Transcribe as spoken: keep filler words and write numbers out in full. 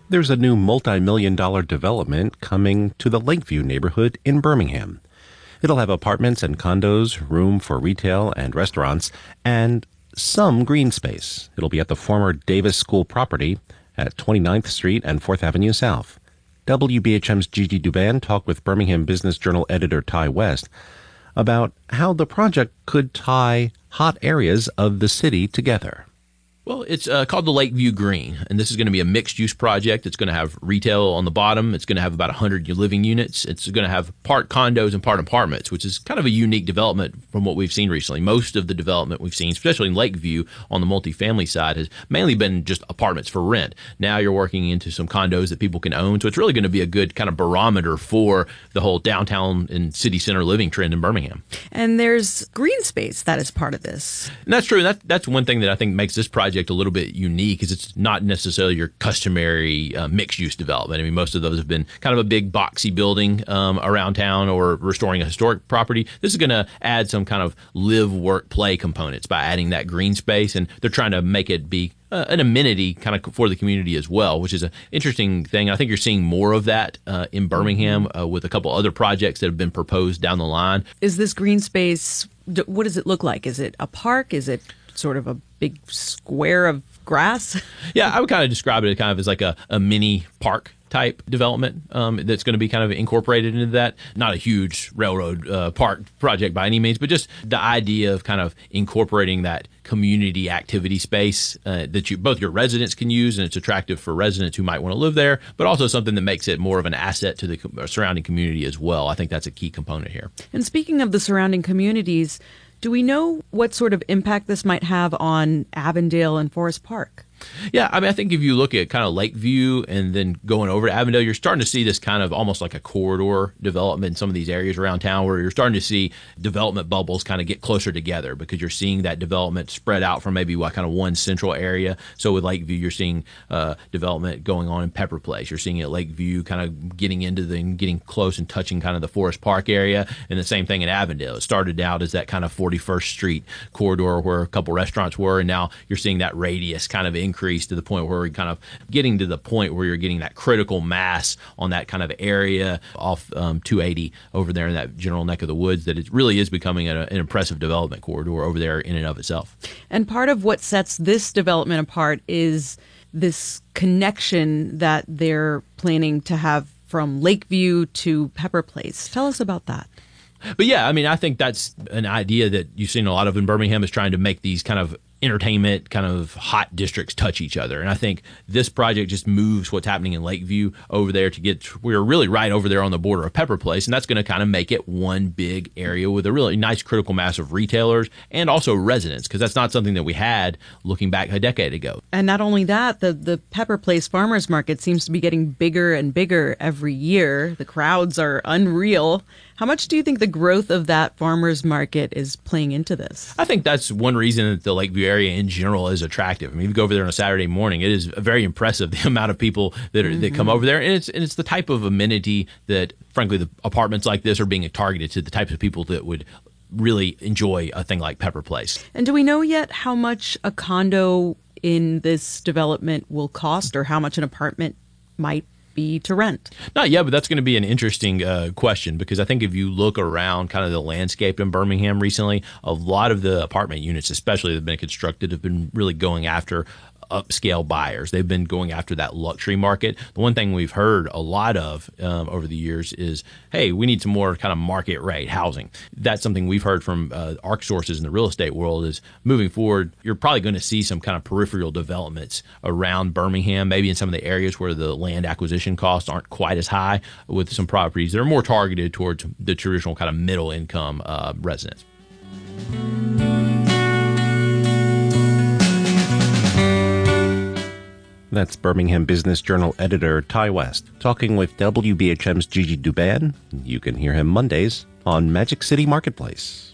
There's a new multi-million dollar development coming to the Lakeview neighborhood in Birmingham. It'll have apartments and condos, room for retail and restaurants, and some green space. It'll be at the former Davis School property at twenty-ninth Street and fourth Avenue South. W B H M's Gigi Douban talked with Birmingham Business Journal editor Ty West about how the project could tie hot areas of the city together. Well, it's uh, called the Lakeview Green, and this is going to be a mixed-use project. It's going to have retail on the bottom. It's going to have about one hundred living units. It's going to have part condos and part apartments, which is kind of a unique development from what we've seen recently. Most of the development we've seen, especially in Lakeview on the multifamily side, has mainly been just apartments for rent. Now you're working into some condos that people can own, so it's really going to be a good kind of barometer for the whole downtown and city center living trend in Birmingham. And there's green space that is part of this. And that's true. That, that's one thing that I think makes this project a little bit unique is it's not necessarily your customary uh, mixed-use development. I mean, most of those have been kind of a big boxy building um, around town or restoring a historic property. This is going to add some kind of live, work, play components by adding that green space, and they're trying to make it be Uh, an amenity kind of for the community as well, which is an interesting thing. I think you're seeing more of that uh, in Birmingham uh, with a couple other projects that have been proposed down the line. Is this green space, what does it look like? Is it a park? Is it sort of a big square of grass? Yeah, I would kind of describe it kind of as like a, a mini park type development um, that's going to be kind of incorporated into that. Not a huge railroad uh, park project by any means, but just the idea of kind of incorporating that community activity space uh, that you both your residents can use, and it's attractive for residents who might want to live there, but also something that makes it more of an asset to the surrounding community as well. I think that's a key component here. And speaking of the surrounding communities, do we know what sort of impact this might have on Avondale and Forest Park? Yeah, I mean, I think if you look at kind of Lakeview and then going over to Avondale, you're starting to see this kind of almost like a corridor development in some of these areas around town where you're starting to see development bubbles kind of get closer together because you're seeing that development spread out from maybe what kind of one central area. So with Lakeview, you're seeing uh, development going on in Pepper Place. You're seeing it at Lakeview kind of getting into the, getting close and touching kind of the Forest Park area, and the same thing in Avondale. It started out as that kind of forty-first Street corridor where a couple restaurants were, and now you're seeing that radius kind of increase to the point where we're kind of getting to the point where you're getting that critical mass on that kind of area off um, two eighty over there in that general neck of the woods that it really is becoming a, an impressive development corridor over there in and of itself. And part of what sets this development apart is this connection that they're planning to have from Lakeview to Pepper Place. Tell us about that. But yeah, I mean, I think that's an idea that you've seen a lot of in Birmingham is trying to make these kind of entertainment kind of hot districts touch each other. And I think this project just moves what's happening in Lakeview over there to get, we're really right over there on the border of Pepper Place. And that's going to kind of make it one big area with a really nice critical mass of retailers and also residents, because that's not something that we had looking back a decade ago. And not only that, the, the Pepper Place Farmers Market seems to be getting bigger and bigger every year. The crowds are unreal. How much do you think the growth of that farmers market is playing into this? I think that's one reason that the Lakeview area in general is attractive. I mean, if you go over there on a Saturday morning, it is very impressive the amount of people that are, mm-hmm. that come over there, and it's and it's the type of amenity that, frankly, the apartments like this are being targeted to the types of people that would really enjoy a thing like Pepper Place. And do we know yet how much a condo in this development will cost, or how much an apartment might be to rent? Not yet, but that's going to be an interesting uh, question, because I think if you look around kind of the landscape in Birmingham recently, a lot of the apartment units, especially that have been constructed, have been really going after upscale buyers. They've been going after that luxury market. The one thing we've heard a lot of um, over the years is, hey, we need some more kind of market rate housing. That's something we've heard from uh, our sources in the real estate world is moving forward, you're probably going to see some kind of peripheral developments around Birmingham, maybe in some of the areas where the land acquisition costs aren't quite as high, with some properties that are more targeted towards the traditional kind of middle income uh, residents. That's Birmingham Business Journal editor Ty West talking with W B H M's Gigi Douban. You can hear him Mondays on Magic City Marketplace.